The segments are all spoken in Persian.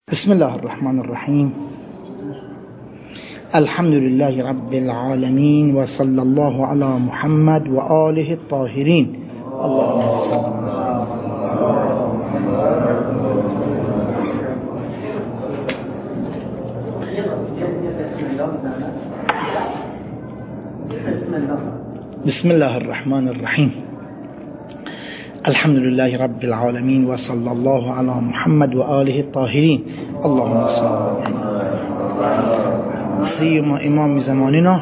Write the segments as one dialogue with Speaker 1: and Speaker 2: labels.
Speaker 1: بسم الله الرحمن الرحيم. الحمد لله رب العالمين وصلى الله على محمد وآله الطاهرين. اللهم صل بسم الله الرحمن الرحيم. الحمد لله رب العالمين وصلى الله على محمد وآله الطاهرين. اللهم صل سيما إمام زماننا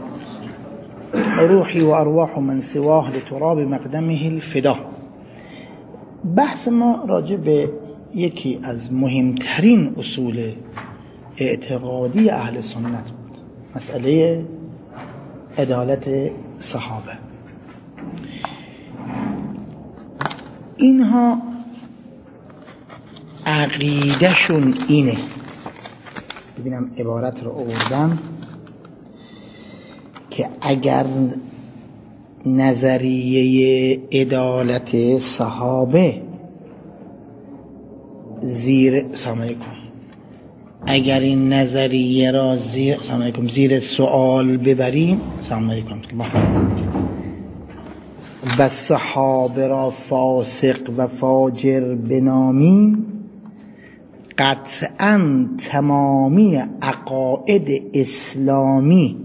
Speaker 1: روحي وأرواح من سواه لتراب مقدمه الفدا. بحث ما راجع به یکی از مهمترین اصول اعتقادی اهل سنت بود، مسئله عدالت صحابه. اینها عقیدهشون اینه، ببینم عبارت رو آوردم، که اگر نظریه عدالت صحابه اگر این نظریه را زیر سوال ببریم و صحابه را فاسق و فاجر بنامیم، قطعاً تمامی عقاید اسلامی،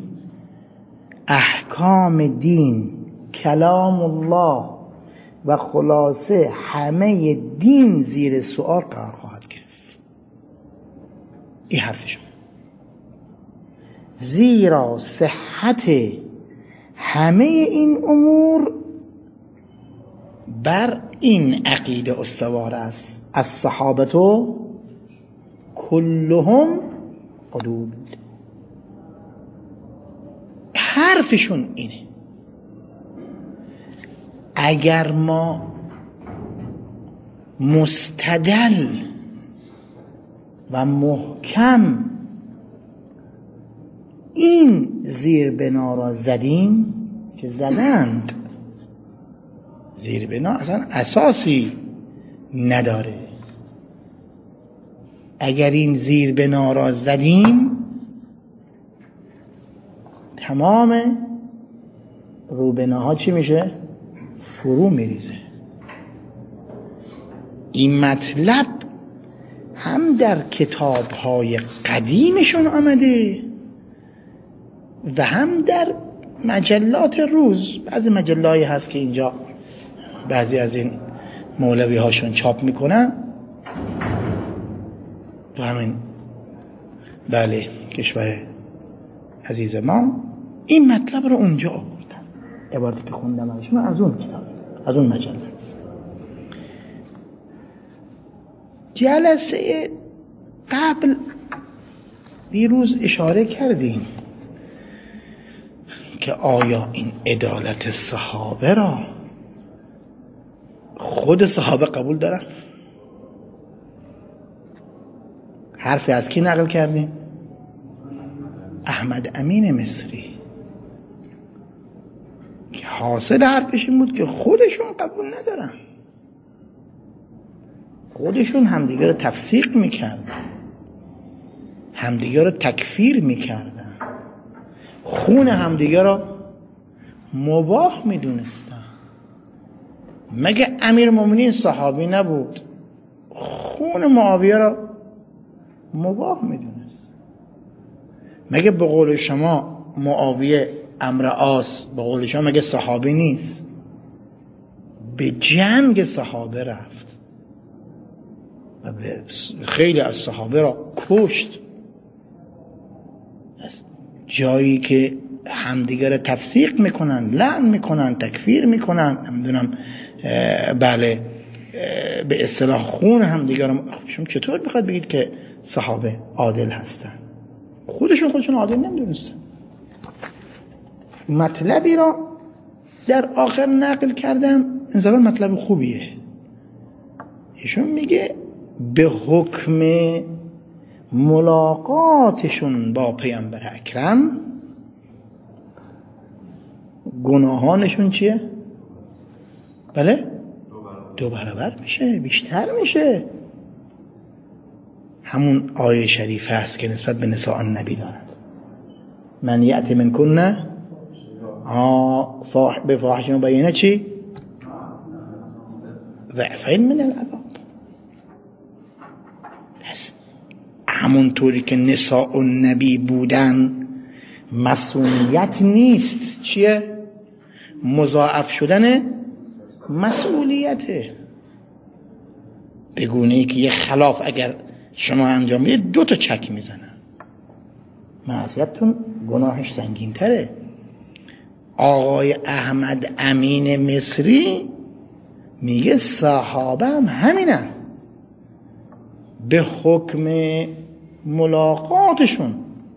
Speaker 1: احکام دین، کلام الله و خلاصه همه دین زیر سؤال قرار خواهد گرفت. این حرفشون، زیرا صحت همه این امور بر این عقیده استوار است: الصحابة كلهم عدول. حرفشون اینه. اگر ما مستدل و محکم این زیربنا را زدیم، که زدند، زیربنا اصلا اساسی نداره، اگر این زیربنا را زدیم تمام روبناها چی میشه؟ فرو میریزه. این مطلب هم در کتاب‌های قدیمشون آمده و هم در مجلات روز. بعضی مجله‌ای هست که اینجا بعضی از این مولوی هاشون چاپ میکنن، تو همین کشور عزیز ما این مطلب رو اونجا آوردن. عبارتی که خوندم ازش من از اون کتاب، از اون مجله است. جلسه قبل دیروز اشاره کردیم که آیا این عدالت صحابه را خود صحابه قبول دارن؟ حرفی از کی نقل کردیم؟ احمد امین مصری، که حاصل حرفش این بود که خودشون قبول ندارن. خودشون همدیگه رو تفسیق میکردن، همدیگه رو تکفیر میکردن، خون همدیگه رو مباح میدونستن. مگه امیرالمومنین صحابی نبود؟ خون معاویه را مباح میدونست. مگه به قول شما معاویه عمرو عاص به قول شما مگه صحابی نیست؟ به جنگ صحابه رفت و خیلی از صحابه را کشت. جایی که همدیگر تفسیق میکنن، لعن میکنن، تکفیر میکنن، نمیدونم به اصطلاح خون همدیگر. شما چطور میخواد بگید که صحابه عادل هستن؟ خودشون عادل نمیدونستن. مطلبی را در آخر نقل کردم، انصافا مطلب خوبیه. ایشون میگه به حکم ملاقاتشون با پیامبر اکرم گناهانشون چیه؟ بله؟ 2 برابر میشه، بیشتر میشه. همون آیه شریفه است که نسبت به نساء النبی دارد. من یأتی منکن بفاحشة مبینة چی؟ ضعفین من العذاب. پس همونطوری که نساء النبی بودن مسئولیت نیست، چیه؟ مضاعف شدن مسئولیته. به گونه‌ای که یه خلاف اگر شما انجام بدید 2 تا چک میزنن، معصیتتون گناهش سنگین تره. آقای احمد امین مصری میگه صحابه هم همینن، به حکم ملاقاتشون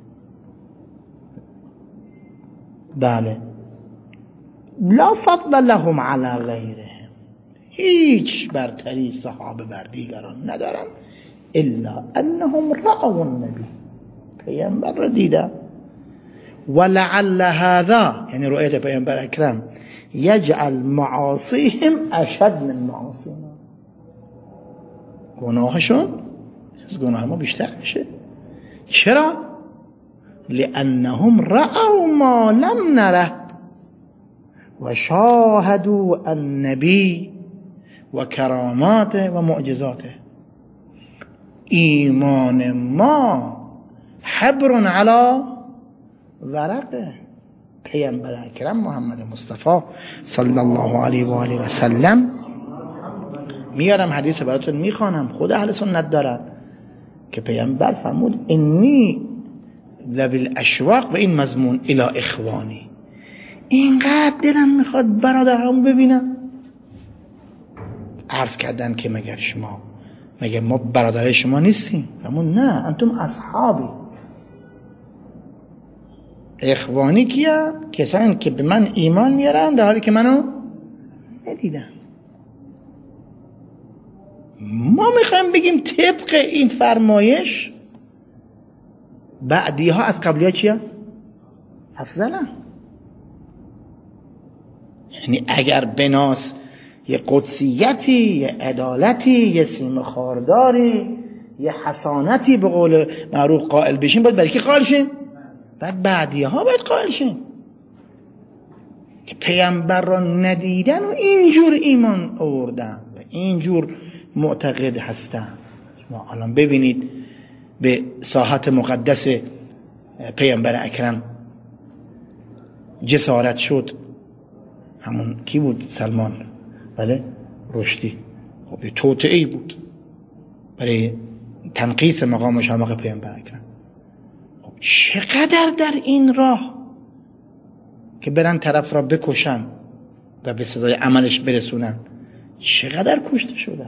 Speaker 1: بله لا فضل لهم علی غیرهم، هیچ برتری صحابه بر دیگران ندارن، الا انهم رأوا النبی، پیامبر را دیدن. ولعل هذا یعنی رؤیت پیامبر اکرم یجعل معاصیهم اشد من معاصینا، گناهشون از گناه ما بیشتر میشه. چرا؟ لانهم رأوا ما لم نره و شاهدوا النبی و کراماته و معجزاته. ایمان ما حبر علی ورقه. پیامبر اکرم محمد مصطفی صلی الله علیه و آله و سلم، میارم حدیث براتون میخوانم، خود اهل سنت دارن که پیامبر فرمود انی ذوی الاشواق و این مضمون الی اخوانی، اینقدر دلم میخواد برادرامو ببینم. عرض کردن که مگه ما برادر شما نیستیم؟ فرمود نه، انتم اصحابی. اخوانی کیا؟ کسانی که به من ایمان میارن در حالی که منو ندیدن. ما میخوایم بگیم طبق این فرمایش بعدی ها از قبلی ها چیه؟ افضلن. یعنی اگر بناس یه قدسیتی، یه عدالتی، یه سیم خارداری، یه حسانتی به قول معروف قائل بشین، باید برای کی قائل شین؟ بعدی ها باید قائل شین که پیامبر را ندیدن و اینجور ایمان آوردن و اینجور معتقد هستن. شما الان ببینید به ساحت مقدس پیامبر اکرم جسارت شد. همون کی بود؟ سلمان، بله، رشدی. خب یه توطئه‌ای بود برای تنقیص مقام و شماق پیامبر اکرم. خب چقدر در این راه که برن طرف را بکشن و به سزای عملش برسونن، چقدر کشته شدن،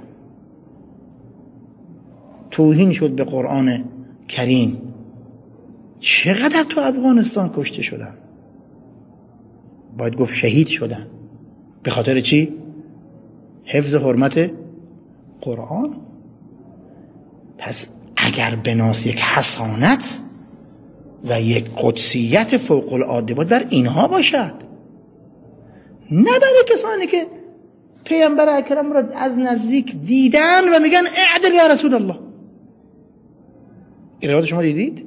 Speaker 1: توهین شد به قرآن کریم، چقدر تو افغانستان کشته شدن، باید گفت شهید شدن. به خاطر چی؟ حفظ حرمت قرآن. پس اگر بناس یک حسانت و یک قدسیت فوق العاده باید بر اینها باشد، نه برای کسانی که پیامبر اکرم را از نزدیک دیدن و میگن اعدل یا رسول الله. این روایت شما دیدید؟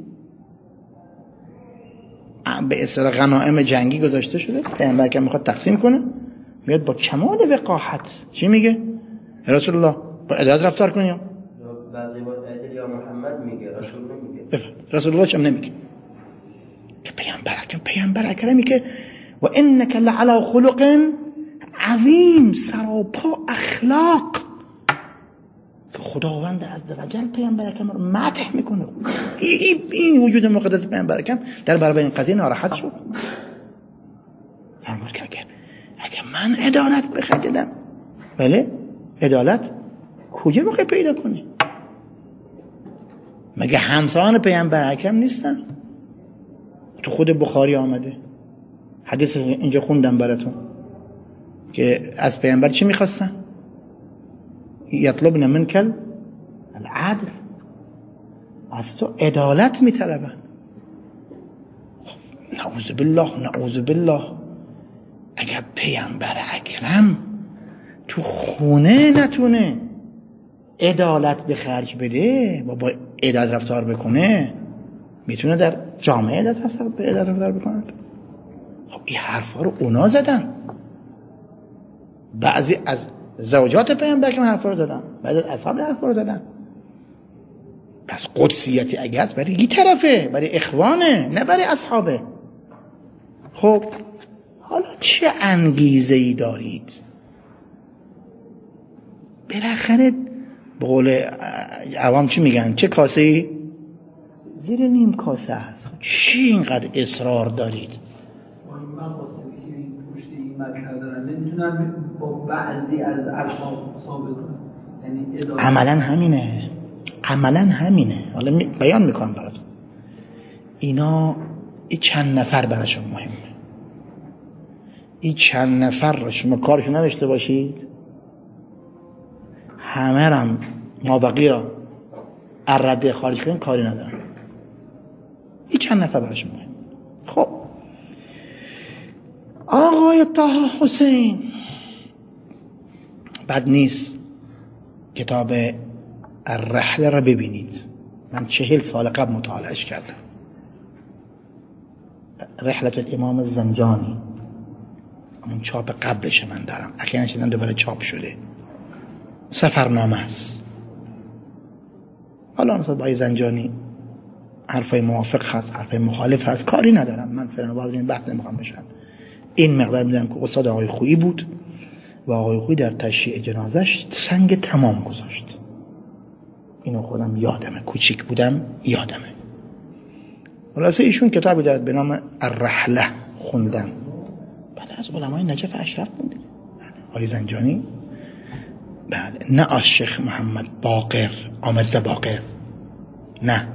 Speaker 1: به اصطلاح غنایم جنگی گذاشته شده، پیامبر اکرم میخواد تقسیم کنه، میاد با کمال وقاحت چی میگه؟ رسول الله با عدالت رفتار کنی.
Speaker 2: بعضی وقت عدل یا محمد میگه، رسول نمیگه.
Speaker 1: رسول الله چم نمیگه. که پیامبر اکرمی که و انک لعلی خلق عظیم، سراپا اخلاق، که خداوند عزوجل پیامبر اکرم رو مدح میکنه. این وجود مقدس پیامبر اکرم در برابر این قضیه ناراحت شد. فرمود که اگر من عدالت بخواهم، بله، عدالت کجا میخوای پیدا کنی؟ مگه همسان پیامبر اکرم نیستن؟ تو خود بخاری آمده حدیث اینجا خوندم براتون که از پیامبر چی میخواستن؟ یطلبن منکل العدل، از تو عدالت میطلبن. نعوذ بالله اگر پیامبر اکرم تو خونه نتونه عدالت به خرج بده، با عدالت رفتار بکنه میتونه در جامعه عدالت رفتار بکنه. خب این حرفا رو اونا زدن، بعضی از زوجات پیامبر که حرفا رو زدن، بعضی از اصحاب حرفا رو زدن. پس قدسیتی اگه هست برای این طرفه، برای اخوانه، نه برای اصحابه. خب حالا چه انگیزه‌ای دارید؟ بالاخره به قول عوام چی میگن؟ چه کاسه‌ای؟ زیر نیم کاسه هست. چی اینقدر اصرار دارید؟
Speaker 3: من مقاصدی که این پشت این مطلب دارن نمیتونم با بعضی از اصحاب ثابت کنم. یعنی
Speaker 1: عملا همینه. حالا بیان میکنم براتون. اینا این چند نفر براشون مهمه. این چند نفر رو شما کارشون نداشته باشید، همه رم ما بقیه را الرده خارج کنیم کاری ندارم. این چند نفر براشون مهم. خب آقای طه حسین بد نیست کتاب الرحله را ببینید. من 40 سال قبل مطالعهش کردم. رحلت الامام الزنجانی، همون چاپ قبلش من دارم، اخیراً شدن دوباره چاپ شده. سفرنامه است. حالا مثلا با زنجانی حرفای موافق هست، حرفای مخالف هست، کاری ندارم. من فعلا وارد این بحث نمیخوام بشم. این مقدار میدونم که استاد آقای خویی بود و آقای خویی در تشییع جنازش سنگ تمام گذاشت. اینو خودم یادمه، کوچیک بودم یادمه. خلاصه ایشون کتابی دارد به نام الرحله خوندم. بله از علمای نجف اشرف بود. آقای زنجانی، بله، نه از شیخ محمد باقر، آمرزه باقر، نه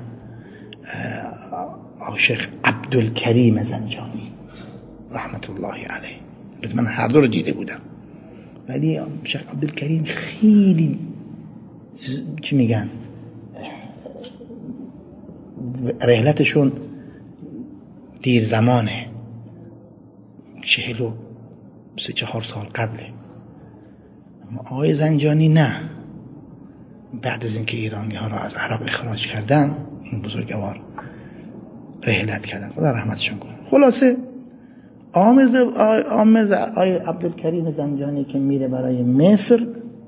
Speaker 1: شیخ عبدالکریم زنجانی رحمت الله علیه. من هر دو رو دیده بودم، ولی شیخ عبدالکریم خیلی چی میگن رحلتشون دیر زمانه، 43-4 سال قبله. اما آقای زنجانی نه، بعد از اینکه ایرانی ها را از عراق اخراج کردن این بزرگوار رحلت کردن، خدا رحمتشون کنه. خلاصه آمرز آقای عبدالکریم زنجانی که میره برای مصر،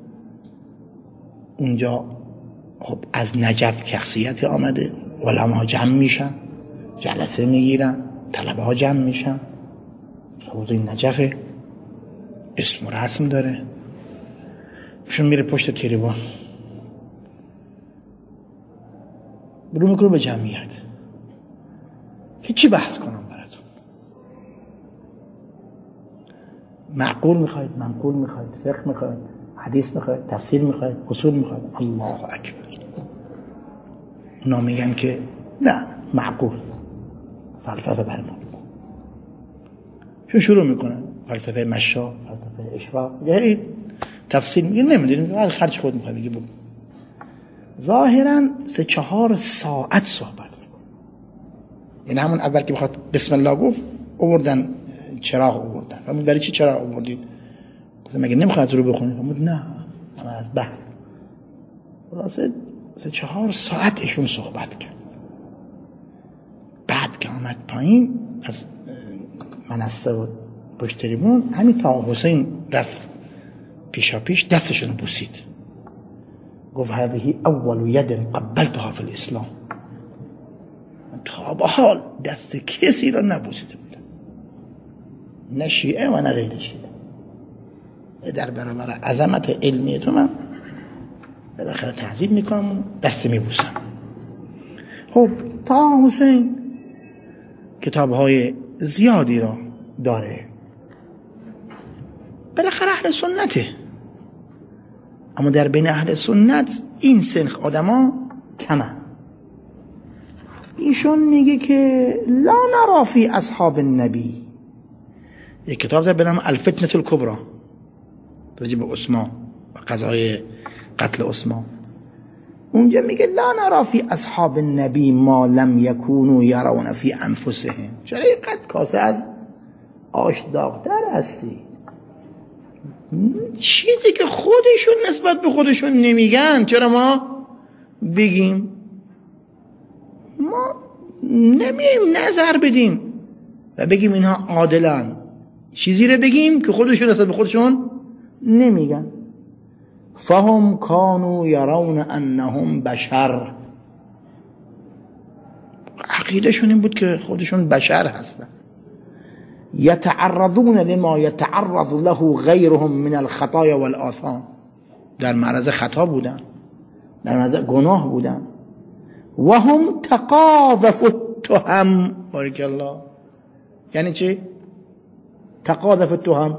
Speaker 1: اونجا خب از نجف شخصیت آمده، علما ها جمع میشن، جلسه میگیرن، طلبه ها جمع میشن. حوضه نجف اسم و رسم داره. شون میره پشت تریبون برو میکنه به جمعیت که چی بحث کنم براتون. معقول میخواید، منقول میخواید، فقه میخواید، حدیث میخواید، تفسیر میخواید، اصول میخواید. الله اکبر. اونا میگن که نه معقول، فلسفه برمان. چون شروع میکنن فلسفه مشا، فلسفه اشراق، یه تفسیر میگه نمیدونیم، هر خرج خود میخواد بگه. بود ظاهرا 3-4 ساعت صحبت میکنه. یعنی همون اول که بخواد بسم الله گفت آوردن چراغ آوردن. فرمود برای چی چراغ آوردید؟ گفتم مگه نمیخواد رو بخونید؟ فرمود نه اما از بحر. خلاصه 3-4 ساعت ایشون صحبت کرد. بعد که آمد پایین از منصه و پشت تریبون، همین طه حسین رفت پیشا پیش دستشون بوسید، گفت هذه اول ید قبلتها فی الاسلام. تا به حال دست کسی را نبوسیده بودم، نه شیعه و نه غیر شیعه. در برابر عظمت علمی تو من بالاخره تعظیم میکنم و دست میبوسم. خب طه حسین کتاب‌های زیادی را داره، بالاخره اهل سنته، اما در بین اهل سنت این سنخ آدما کمه. ایشون میگه که لا نرا فی اصحاب النبی، یک کتاب داره به نام الفتنة الکبری راجع به عثمان و قضای قتل عثمان. اونجا میگه لا نرا فی اصحاب النبی ما لم یکونوا یرون فی انفسهم. چرا اینقدر کاسه از آش داغتر هستی؟ چیزی که خودشون نسبت به خودشون نمیگن چرا ما بگیم؟ ما نمیایم نظر بدیم و بگیم اینها عادلن، چیزی رو بگیم که خودشون اصلا به خودشون نمیگن. فهم کانوا یرون انهم بشر، عقیدهشون این بود که خودشون بشر هستن. یتعرضون لما یتعرض له غیرهم من الخطایا والآثام، در معرض خطا بودن، در معرض گناه بودن. و هم تقاذفوا التهم، بارک الله. یعنی چی؟ تقاذف التهم،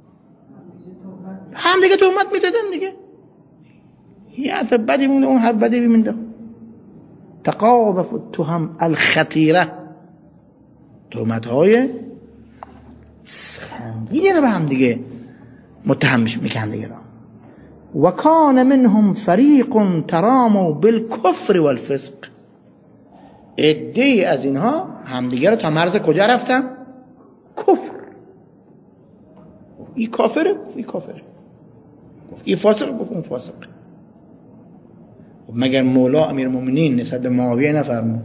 Speaker 1: هم دیگه تهمت میزدن دیگه، یه حرف بدی مونده اون حرف بدی میمونده. تقاذف التهم الخطیره، تهمت های سنگینی رو به هم دیگه متهم میکنن دیگه. و کان منهم فریق تراموا بالکفر والفسق، عده‌ای از اینها همدیگه رو تا مرز کجا رفتن؟ کفر. این کافره، این کافره، این فاسق، اون فاسق. مگر مولا امیرالمومنین نسبت به معاویه نفرمود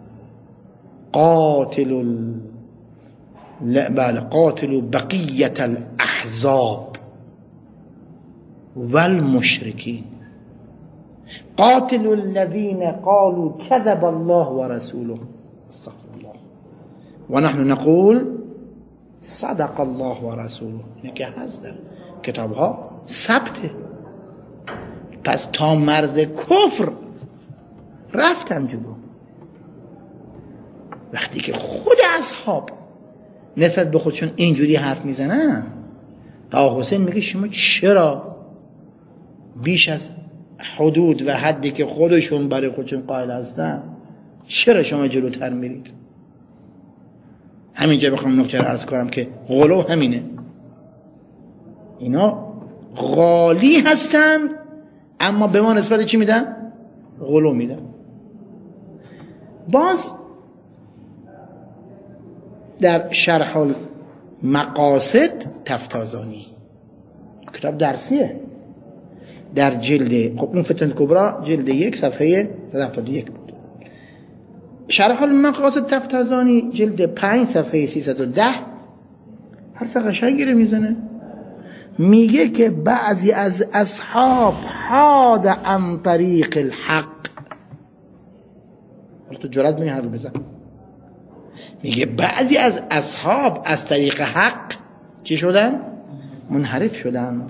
Speaker 1: قاتلوا بقیة الاحزاب والمشرکین، قاتلوا الذين قالوا كذب الله ورسوله استغفر الله ونحن نقول صدق الله ورسوله. اینه که هست در کتاب ها ثبته. پس تا مرز کفر رفتن جلو. وقتی که خود اصحاب نسبت به خودشون اینجوری حرف میزنن، تا حسین میگه شما چرا بیش از حدود و حدی که خودشون برای خودشون قائل هستن چرا شما جلوتر میرید؟ همینجا بخوام نکته رو عرض کنم که غلو همینه. اینا غالی هستن اما به ما نسبت چی میدن؟ غلو میدن. باز در شرح المقاصد تفتازانی، کتاب درسیه، در جلد، خب اون فتنه کبرا جلد 1 صفحه 171 بود. شرح المقاصد تفتازانی جلد 5 صفحه 310 حرف قشنگی رو میزنه. میگه که بعضی از اصحاب حاد عن طریق الحق. تو جرأت می‌کنی حرف بزن. میگه بعضی از اصحاب از طریق حق چی شدن؟ منحرف شدن.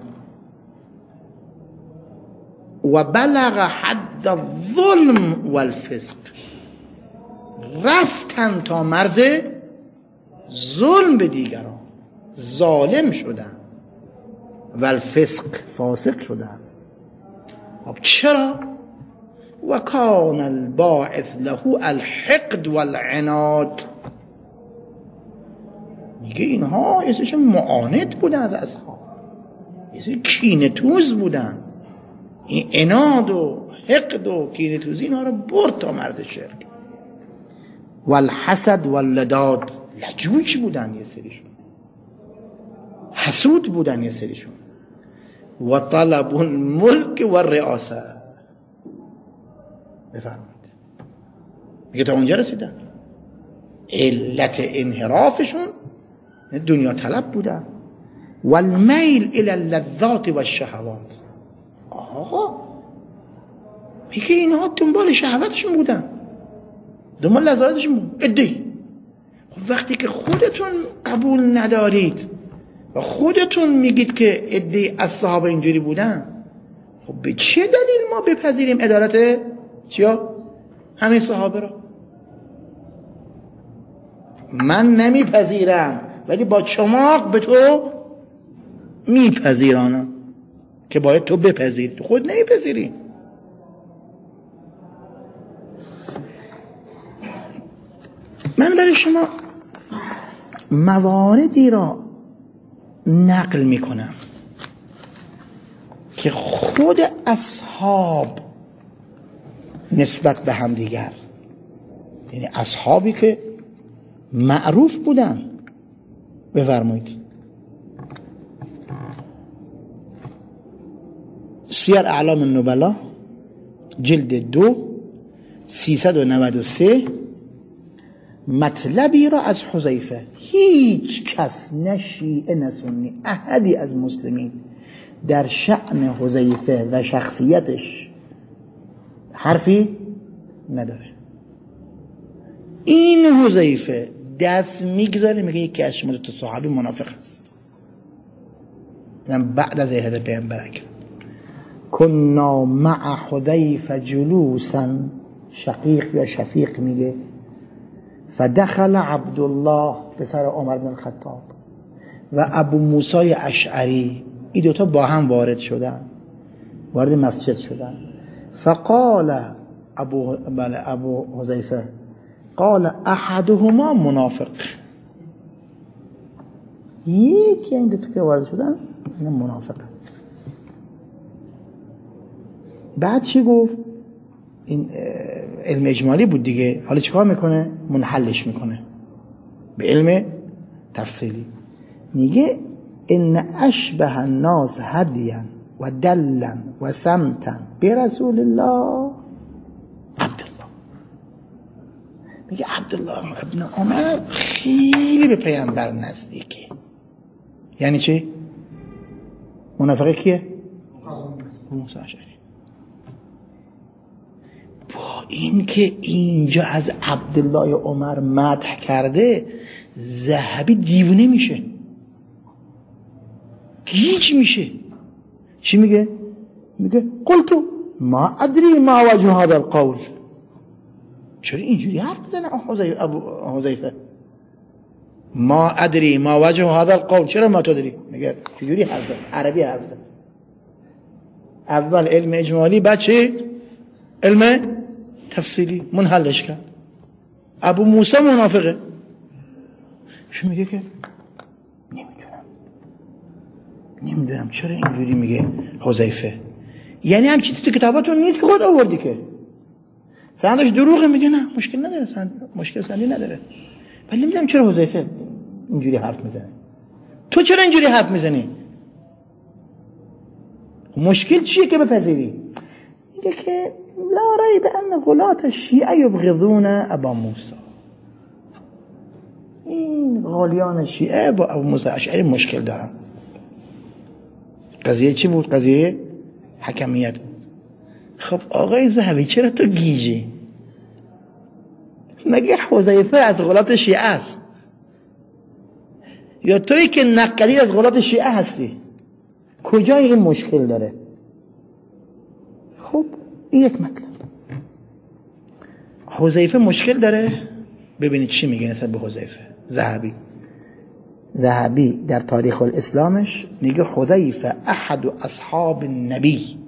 Speaker 1: و بلغ حد الظلم والفسق، رفتن تا مرز ظلم به دیگران، ظالم شدن، والفسق، فاسق شدن. خب چرا؟ و کان الباعث له الحقد والعناد. میگه اینها یه سرشون معاند بودن از اصحاب، یه سری کینه توز بودن. این عناد و حقد و کینه توزی اینها رو برد تا مرز شرک. والحسد واللداد، لجوج بودن یه سریشون، حسود بودن یه سریشون. و طلب الملک والرئاسه. بفرمایید میگه تا اونجا رسیدن. علت انحرافشون دنیا طلب بودن. والمیل الی اللذات والشهوات. آقا میگه اینها دنبال شهوتشون بودن، دنبال لذاتشون بود. ادعی وقتی که خودتون قبول ندارید و خودتون میگید که ادعی از صحابه اینجوری بودن، خب به چه دلیل ما بپذیریم عدالت چیا؟ همین صحابه رو. من نمیپذیرم ولی با چماق به تو میپذیرانم که باید تو بپذیری، تو خود نمیپذیری. من برای شما مواردی را نقل میکنم که خود اصحاب نسبت به هم دیگر، یعنی اصحابی که معروف بودن، بفرمایید سیر اعلام النبلا جلد 2 393 مطلبی را از حذیفه هیچ کس نه شیعه نه سنی احدی از مسلمین در شأن حذیفه و شخصیتش حرفی نداره. این حذیفه دست میگذاره میگه یکی از شما تو صحابه منافق است. من بعد از هجرت پیامبر اکرم کنا مع حذیفه جلوسا، شقیق یا شفیق میگه، فدخل عبدالله پسر عمر بن الخطاب و ابو موسی اشعری، این دوتا با هم وارد مسجد شدن. فقال ابو حذیفه قال احدهما منافق، یکی این دوتا که وارد شدن این منافق. بعد چی گفت؟ این علم اجمالی بود دیگه، حالا چیکار میکنه؟ منحلش میکنه به علم تفصیلی. میگه ان اشبه الناس هدیا و دلا و سمتا برسول الله عبدالله. میگه عبدالله ابن عمر خیلی به پیامبر نزدیکه. یعنی چی؟ منافقه کیه؟ موسی اشعری. با این که اینجا از عبدالله عمر مدح کرده، ذهبی دیوونه میشه، گیج میشه. چی میگه؟ میگه قلتو ما ادری ما وجه هذا القول. چرا اینجوری حرف بزنه ابو حذیفه؟ ما ادری ما وجه هذا القول، چرا ما تو داری؟ میگه چجوری حرف زد؟ عربی حرف زد. اول علم اجمالی، بعد چی؟ علم تفصیلی، منحلش کرد. ابو موسی منافقه. شو میگه که نمیدونم چرا اینجوری میگه حذیفه. یعنی هم چیزی تو کتاباتون نیست که خود آوردی که سندش دروغه. میگه نه مشکل نداره، مشکل سندی نداره. ولی نمیدونم چرا حذیفه اینجوری حرف میزنه. تو چرا اینجوری حرف میزنی؟ مشکل چیه که بپذیری؟ میگه که لا ریب ان غلاة الشیعه یبغضون ابا موسی. این غالیان شیعه با ابو موسی اشعری مشکل دارن. قضیه چی بود؟ قضیه حکمیت بود. خب آقای ذهبی چرا تو گیجی؟ مگه حذیفه از غلاة شیعه است یا تویی که نقدی از غلاة شیعه هستی؟ کجای این مشکل داره؟ خب این یک مطلب. حذیفه مشکل داره. ببینید چی میگه نسبت به حذیفه ذهبی در تاریخ الاسلامش میگه حذیفه احد اصحاب النبی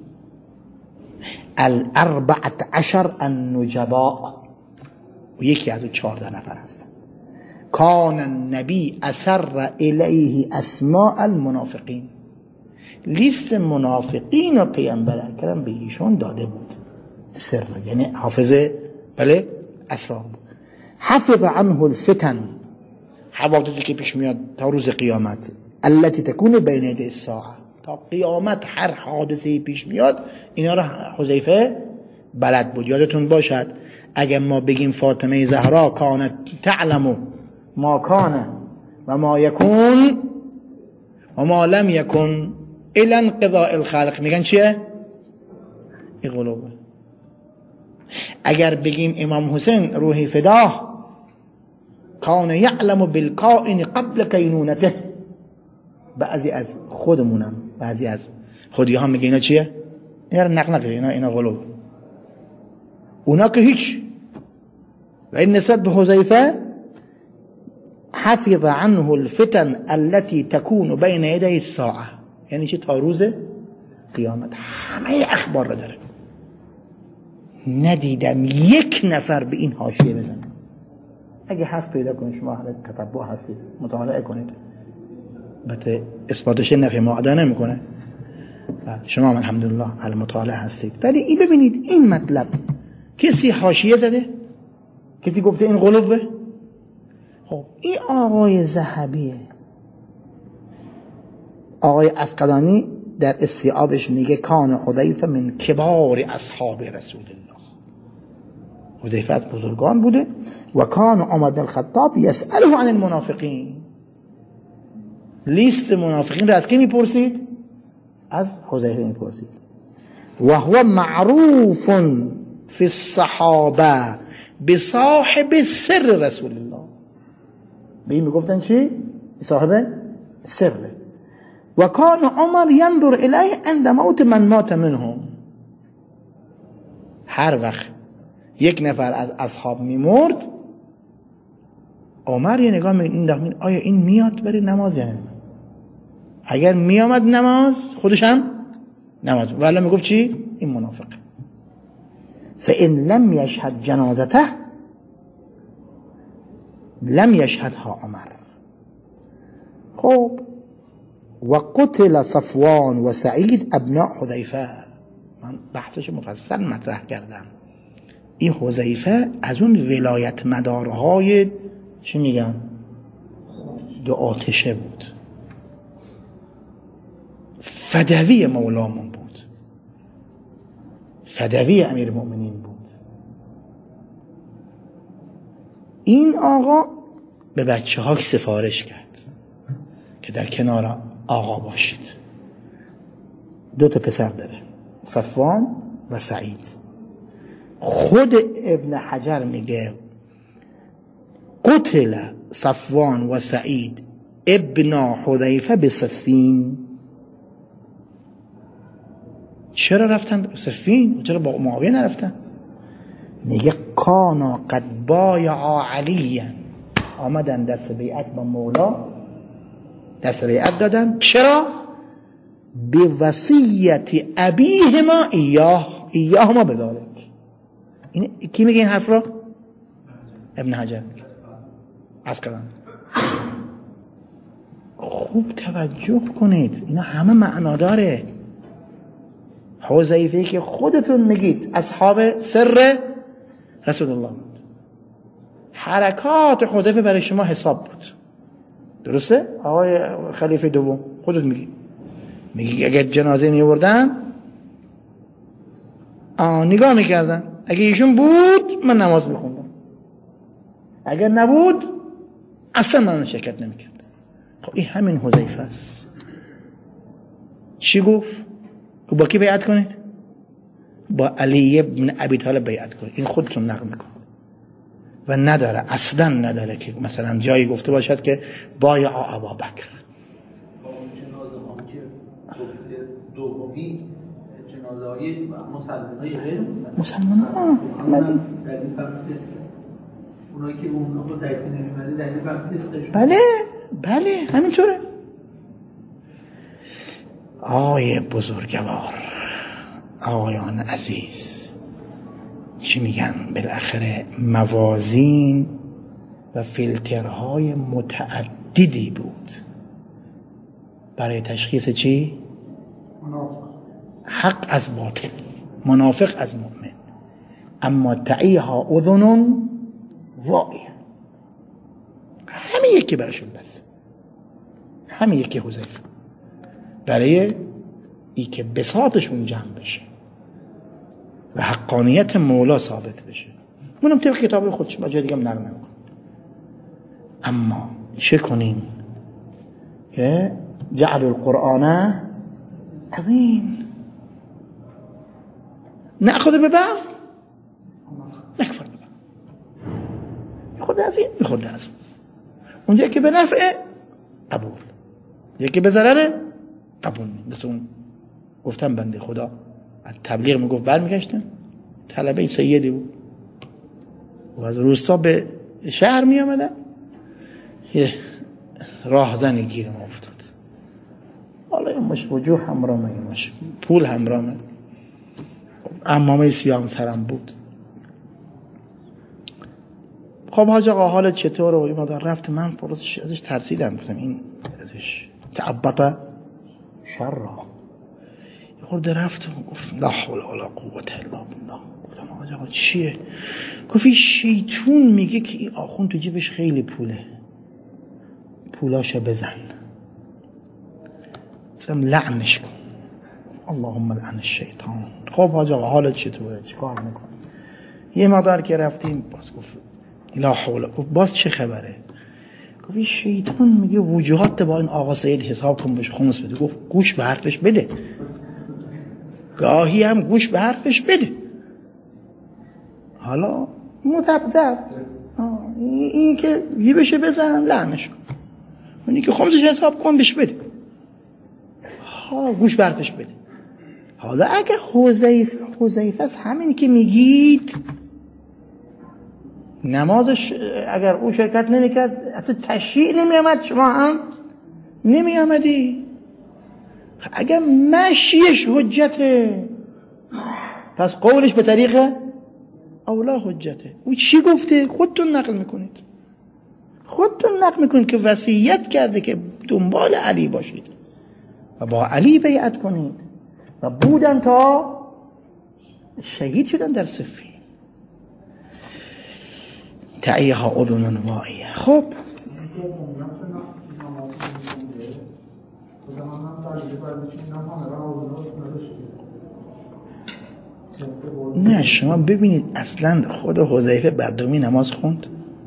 Speaker 1: 14 النجباء، و یکی از اون 14 نفر هستن. کان النبی اسر الیه اسماء المنافقین، لیست منافقین و پیامبر اکرم به ایشون داده بود. سر یعنی حافظه، بله اسرار بود. حفظ عنه الفتن، حوادثی که پیش میاد تا روز قیامت، التي تكون بین یدی الساعه، تا قیامت هر حادثه‌ای پیش میاد اینا را حذیفه بلد بود. یادتون باشد اگر ما بگیم فاطمه زهرا کانت تعلم ما کان و ما یکون و ما لم یکن الی انقضاء الخلق، میگن چیه؟ این قلوبه. اگر بگیم امام حسین روحی فداه کان یعلم بالکائن قبل کینونته، بعضی از خودمونم، بعضی از خودی ها میگه اینا چیه؟ اینا رو نقل نکنه، اینا غلوب. اونا که هیچ. و این نسبت به حذیفه حفظ عنه الفتن التي تكون بين يدي الساعه، یعنی چه؟ تا روز قیامت همه اخبار رو داره. ندیدم یک نفر به این حاشیه بزنه. اگه هست پیدا کنید، شما اهل تتبع هستید مطالعه کنید. البته اثباتش نفی معاده نمیکنه، شما الحمدلله اهل مطالعه هستید. ولی این ببینید این مطلب کسی حاشیه زده؟ کسی گفته این غلوبه؟ خب این آقای ذهبیه. آقای عسقلانی در استیعابش میگه کان حذیفه من کبار اصحاب رسول الله. حذیفه از بزرگان بوده. و کان عمر بن الخطاب یسأله عن المنافقین، لیست منافقین را از کی میپرسید؟ از حذیفه میپرسید. و هو معروف فی الصحابه بصاحب سر رسول الله، به این میگفتن چی؟ صاحب سر. و کان عمر ینظر الیه عند موت من مات منهم، هر وقت یک نفر از اصحاب میمرد عمر یه نگاه می‌انداخت آیا این میاد برای نماز یا نه؟ اگر میامد نماز خودش هم نماز، ولی میگفت چی؟ این منافق. فإن لم يشهد جنازته لم يشهدها عمر. خب و قتل صفوان و سعید ابناء حذیفه، من بحثش مفصل مطرح کردم. این حذیفه از اون ولایت مدارهای چی میگن؟ دو آتشه بود، فدوی مولامون بود، فدوی امیر المؤمنین بود. این آقا به بچه ها سفارش کرد که در کنار آقا باشید. 2 پسر داره، صفوان و سعید. خود ابن حجر میگه قتل صفوان و سعید ابن حذیفه بصفین. چرا رفتن به صفین؟ چرا با معاویه نرفتن؟ میگه کانا قد بایعا علیا، آمدن دست بیعت با مولا، دست بیعت دادن. چرا؟ به وصیت ابیهما ایاهما بداره. این کی میگه این حرف رو؟ ابن حجر عسقلانی. خوب توجه کنید، اینا همه معنا داره. حذیفه که خودتون میگید اصحاب سر رسول الله بود، حرکات حذیفه برای شما حساب بود، درسته؟ آقای خلیفه دوم خودت میگی اگر جنازه میوردن نگاه میکردن، اگه ایشون بود من نماز میخوندم، اگر نبود اصلا من شرکت نمیکردم. خب این همین حذیفه است. چی گفت؟ با کی بیعت کنید؟ با علی ابن ابی طالب بیعت کنید. این خودتون نقل میکنید و نداره، اصلا نداره که مثلا جایی گفته باشد که بایع ابابکر.
Speaker 3: با اون جنازه هم که گفته دومی جنازه های مسلمان های غیر مسلمان ها در این فرق فسقه، اونایی که اون حذیفه نمیمده در این فرق فسقشون.
Speaker 1: بله همینطوره. آقای بزرگوار، آقایان عزیز، چی میگن؟ بالاخره موازین و فیلترهای متعددی بود برای تشخیص چی؟ حق از باطل، منافق از مؤمن. اما تعیها اذن واعیه، همه یکی براشون بس، همه یکی حذیفه، برای ای که بساطشون جمع بشه و حقانیت مولا ثابت بشه. منم طبق کتاب خودش با جای دیگه هم نقل نمیکنم. اما چه کنیم که جعل القرآن عظیم، نأخذ ببعض نکفر ببعض، خود از این خود از اونجا که به نفعه قبول، یکی به ضرره قبول نیم. مثل اون گفتم بنده خدا تبلیغ میگفت برمیگشتن، طلبه سیدی بود و از روستا به شهر میامدن، یه راهزنی گیر ما افتاد. حالا این مش وجوه همرامه، این مش پول همرامه، عمامه سیاه سرم بود. خب حاج آقا حالت چطوره؟ و این مادر رفت. من پرسش ازش ترسیدم، گفتم این ازش تعبط شرها. خورده رفت و گفت لا حول ولا قوة الا بالله. گفتم حاج آقا چیه؟ گفت این شیطون میگه که این آخوند تو جیبش خیلی پوله، پولاشو بزن. گفتم لعنش کن. اللهم لعن الشیطان. خب حاج آقا حالت چطوره؟ چیکار میکنی؟ یه مقدار که رفتیم باز گفت لا حول، گفت باز چه خبره؟ گفت این شیطان میگه وجوهات با این آقا سید حساب کن بهش خمس بده. گفت گوش به حرفش بده، گاهی هم گوش به حرفش بده. حالا مذبذب این که جیبشه بزن لعنش کن، اونی که خمسش حساب کن بهش بده، گوش به حرفش بده. حالا اگه حذیفه است همین که میگید نمازش اگر او شرکت نمیکرد اصلا تشریع نمیامد، شما هم نمیامدی. اگر مشیش حجته پس قولش به طریق اولا حجته. او چی گفته؟ خودتون نقل میکنید که وصیت کرده که دنبال علی باشید و با علی بیعت کنید و بودن تا شهید شدن در صفین. تعیها اذن واعیه. خب نه شما ببینید اصلا خود حذیفه بردومی نماز خوند؟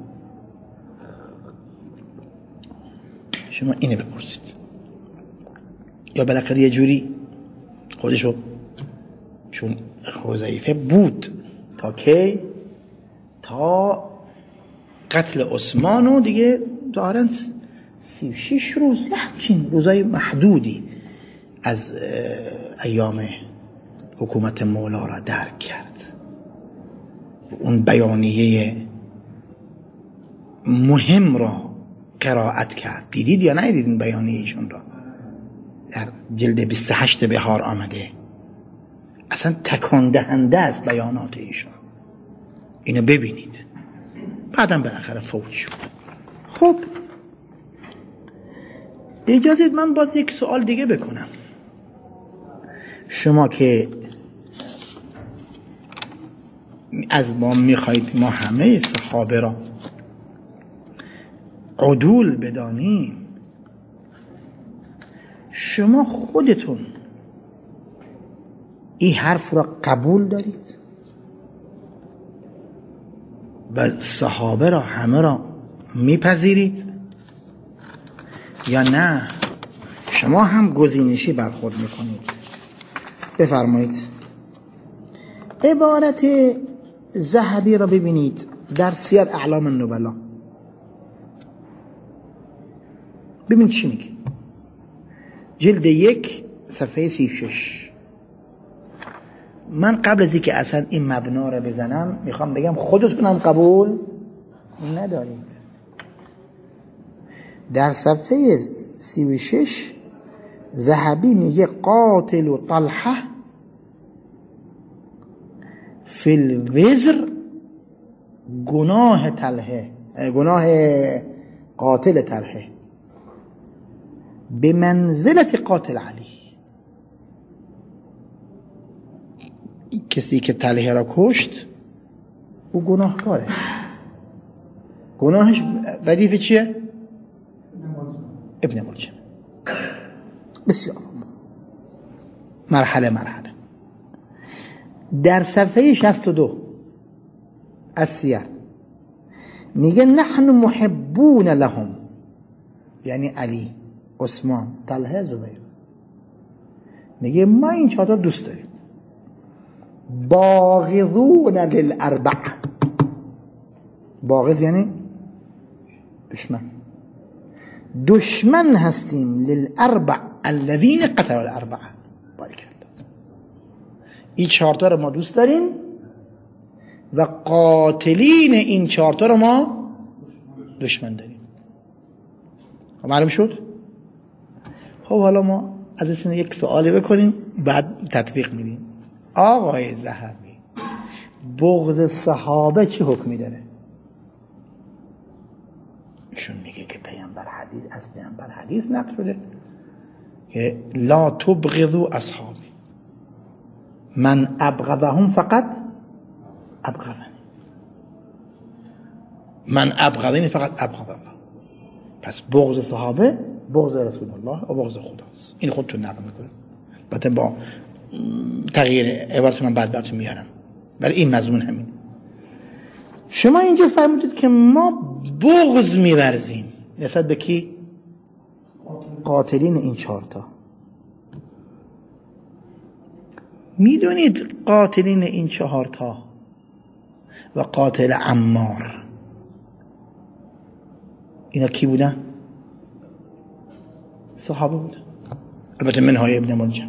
Speaker 1: شما اینو بپرسید. یا بالاخره یه جوری خودشو، چون حذیفه بود تا کی؟ تا قتل عثمان و دیگه دارن 36 روز، همچین روزای محدودی از ایام حکومت مولا را درک کرد. اون بیانیه مهم را قرائت کرد. دیدید یا ندیدید این بیانیه ایشون را؟ در جلد 28 بهار آمده. اصلا تکان دهنده از بیانات ایشون. اینو ببینید. بعدم بالاخره فوت شد. خب اجازه من باز یک سوال دیگه بکنم. شما که از ما میخواید ما همه صحابه را عدول بدانیم، شما خودتون این حرف را قبول دارید و صحابه را همه را میپذیرید یا نه شما هم گزینشی برخورد میکنید؟ بفرمایید. عبارت ذهبی را ببینید در سیر اعلام النبلا، ببین چی میگه. جلد 1 صفحه 36. من قبل از اینکه اصلا این مبنا را بزنم میخوام بگم خودتونم قبول ندارید. در صفحه 36 ذهبی میگه قاتل طلحه فی الوزر، گناه قاتل طلحه به منزلت قاتل علی. کسی که طلحه را کشت او گناهکاره. گناهش ردیف چیه؟ ابن ملجم. بسیار مرحله در صفحه 62 از سیر میگه نحن محبون لهم، یعنی علی، عثمان، طلحه، زبیر. میگه ما این چهار دوست داریم. باغضون للاربع، باغض یعنی دشمن هستیم للاربع الذين قتلوا الاربع. بارک الله. این چهار تا رو ما دوست داریم و قاتلین این چهار تا رو ما دشمن داریم. معلوم شد؟ خب حالا ما از این یک سوالی بکنیم بعد تطبیق میدیم. آقای ذهبی، بغض صحابه چه حکمی داره؟ ایشون میگه که از پیامبر حدیث نقل شده که لا تبغضوا اصحابی، من ابغضهم فقط ابغضنی، من ابغضنی فقط ابغض الله. پس بغض صحابه بغض رسول الله و بغض خداست. این خودتون نقل میکنه. البته با تغییر عبارت من بعد براتون میارم، ولی این مضمون همین. شما اینجا فرمودید که ما بغض می‌ورزیم نسبت به کی؟ قاتلین این 4 تا. میدونید قاتلین این 4 تا و قاتل عمار اینا کی بودن؟ صحابه بودن، البته منهای ابن ملجم.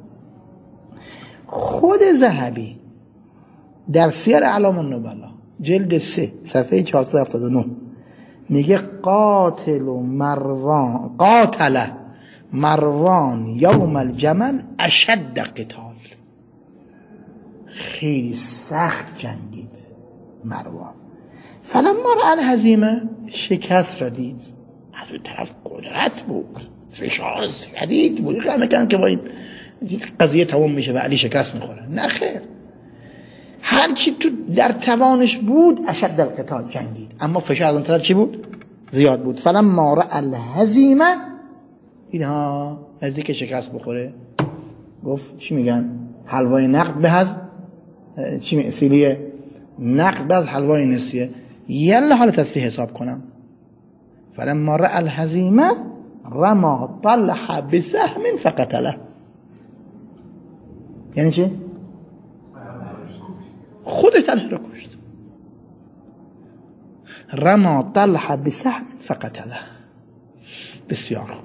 Speaker 1: خود ذهبی در سیر اعلام النبلا جلد 3 صفحه 479 میگه قاتل مروان یوم الجمل اشد قتال، خیلی سخت جنگید مروان. فلما رأى الهزیمه، شکست را دید، از اون طرف قدرت بود، فشار شدید بود، فهمیدن که با این قضیه تمام میشه و علی شکست میخوره. نه خیر، هرچی تو در توانش بود اشد القتال جنگید، اما فشار از اون طرف چی بود؟ زیاد بود. فلما رأى الهزیمه، اینها نزدیک شکست بخوره، گفت چی میگن؟ حلوای نقد به از چی سیلیه نقد به از حلوای نسیه، یلا حالا تصفیه حساب کنم. فلما رأى الهزیمه رمى طلحه بسهم فقتله. یعنی چی؟ خودش طلحه رو کشت. رمى طلحه بسهم فقتله. بسیار خوب.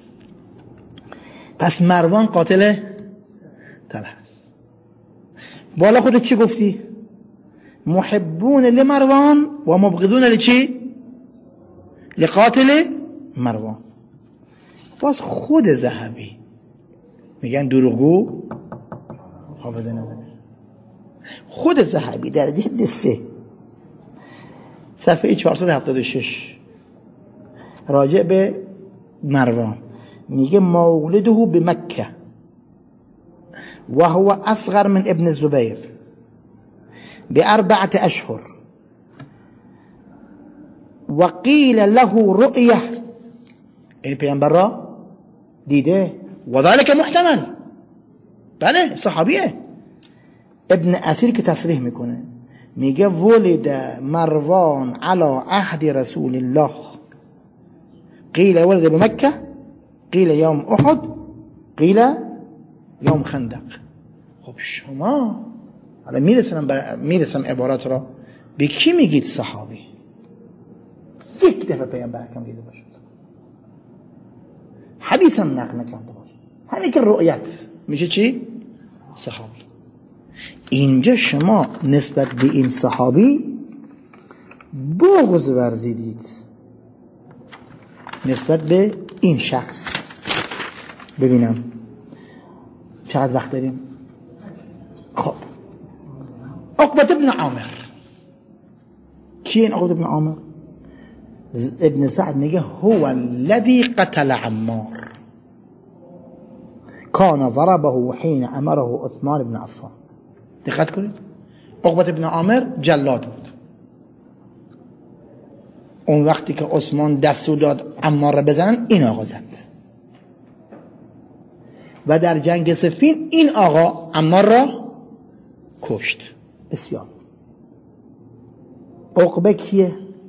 Speaker 1: پس مروان قاتل طلحه است. بالا خودت چی گفتی؟ محبون لمروان و مبغضون لچی؟ لقاتل مروان. باز خود ذهبی میگن دروغگو حافظه نداره. خود ذهبی در جلد 3 صفحه 476 راجع به مروان میگه مولده بمکه و هو اصغر من ابن الزبير ب4 أشهر وقيل له رؤية، این پیامبر را دیده، و ذلك محتمل، بله صحابیه. ابن اسیر که تصریح میکنه میگه ولد مروان على عهد رسول الله، قيل ولد بمكة، قيل يوم احد، قيل يوم خندق. خب شما حالا میرسم عبارات را به کی میگید صحابی؟ یک دفعه پیامبر اکرم دیده باشد، حدیث هم نقل نکرده باشد، همین که رؤیت میشه چی؟ صحابی. اینجا شما نسبت به این صحابی بغض ورزیدید نسبت به این شخص. ببینم چقدر وقت داریم. خب عقبة ابن عامر کیه این عقبة ابن عامر؟ ابن سعد میگه هو الذي قتل عمار كان ضربه حين امره عثمان بن عفان. دقت کنید، عقبة ابن عامر جلاد بود. اون وقتی که عثمان دستور داد عمار را بزنن، این آقا زد و در جنگ صفین این آقا عمار را کشت. بسیار. عقبه کیه؟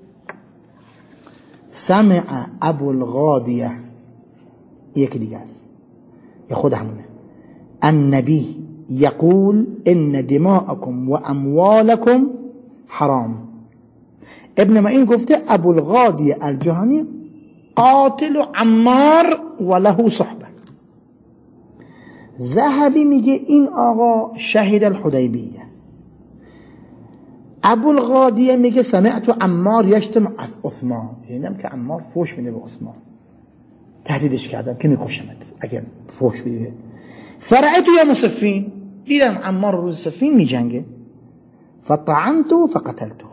Speaker 1: سمع ابو الغادیه، یکی دیگه است یا خود همونه، النبی یقول ان دماءکم و اموالکم حرام. ابن معین گفته ابو الغادیه الجهانی قاتل عمار و له صحبه. ذهبی میگه این آقا شهید الحدیبیه. ابو الغادیه میگه سمعت عمار یشتم عثمان، یعنی که عمار فوش میده به عثمان، تهدیدش کردم که میکشمت اگر فوش بده. فرأیت یوم صفین، دیدم عمار روز صفین میجنگه، فطعنته فقتلته.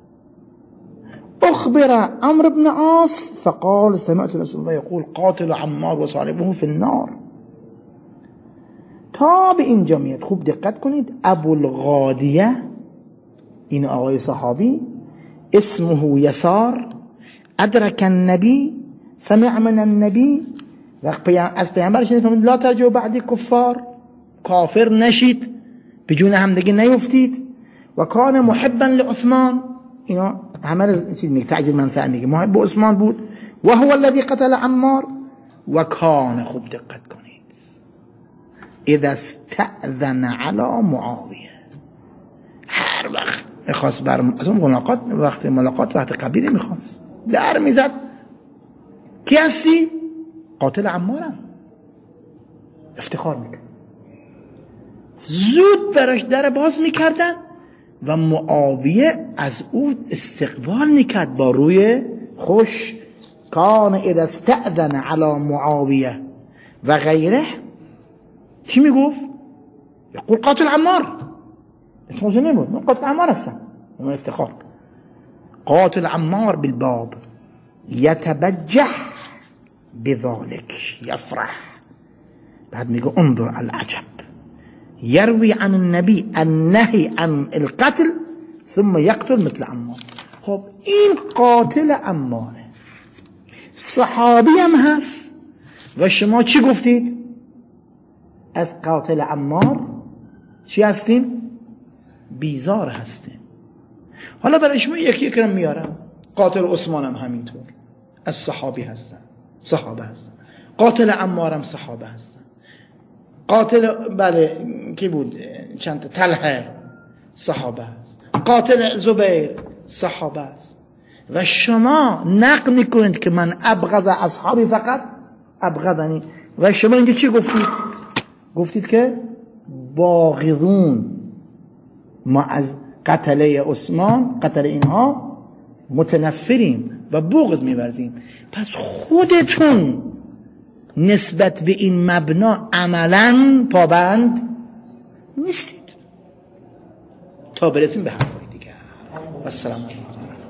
Speaker 1: اخبر عمرو بن عاص فقال سمعت رسول الله يقول قاتل عمار و صاحبه في النار. تا به اینجا میاد. خوب دقت کنید، ابو الغادیه این آقای صحابی اسمه یسار، ادرک النبی، سمع من النبی، وقت از پیامبر شنید لا ترجعوا بعدی کفار، کافر نشید، به جون همدیگه نیفتید. و کان محبا لعثمان، اینا همه رو چیز میگه، تعجیل منفعه میگه. محب عثمان بود. و هو الذی قتل عمار و کان، خوب دقت کنید، اذا استأذن علی معاویه، هر وقت میخواست از اون ملاقات وقت قبیله میخواست در میزد، کی هستی؟ قاتل عمارم. افتخار میکرد، زود براش در باز میکردن و معاویه از او استقبال میکرد با روی خوش. کان اذا استأذن علی معاویه و غیره، چی میگفت؟ یقول قاتل عمار. اسمش نمیبود، من قاتل عمار هستم. من افتخار. قاتل عمار بالباب يتبجح بذلك، يفرح. بعد میگه انظر العجب، يروي عن النبي النهي عن القتل ثم يقتل مثل عمار. خب این قاتل عماره، صحابی هم هست و شما چی گفتید؟ از قاتل عمار چی هستیم؟ بیزار هستیم. حالا برای شما یکی یکی رو میارم. قاتل عثمان هم همینطور از صحابه هستن. قاتل عمار هم صحابه هستن. قاتل بله کی بود؟ چند تا طلحه صحابه است. قاتل زبیر صحابه است. و شما نقل میکنید که من ابغض اصحابی فقط ابغضنی. و شما اینجا چی گفتید؟ گفتید که باغضون، ما از قتله عثمان، قتل اینها متنفریم و بغض می‌ورزیم. پس خودتون نسبت به این مبنا عملاً پابند نیستید. تا برسیم به حرفای دیگه. السلام علیکم.